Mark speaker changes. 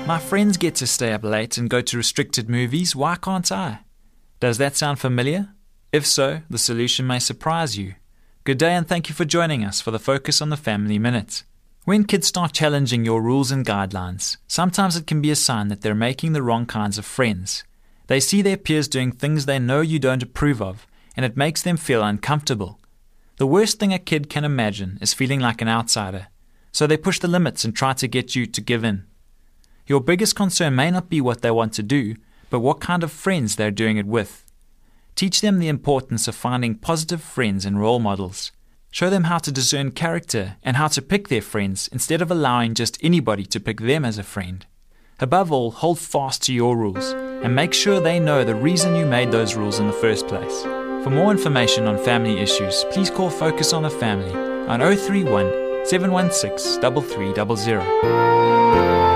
Speaker 1: My friends get to stay up late and go to restricted movies, why can't I? Does that sound familiar? If so, the solution may surprise you. Good day and thank you for joining us for the Focus on the Family Minute. When kids start challenging your rules and guidelines, sometimes it can be a sign that they're making the wrong kinds of friends. They see their peers doing things they know you don't approve of, and it makes them feel uncomfortable. The worst thing a kid can imagine is feeling like an outsider, so they push the limits and try to get you to give in. Your biggest concern may not be what they want to do, but what kind of friends they're doing it with. Teach them the importance of finding positive friends and role models. Show them how to discern character and how to pick their friends instead of allowing just anybody to pick them as a friend. Above all, hold fast to your rules and make sure they know the reason you made those rules in the first place. For more information on family issues, please call Focus on the Family on 031 716 3300.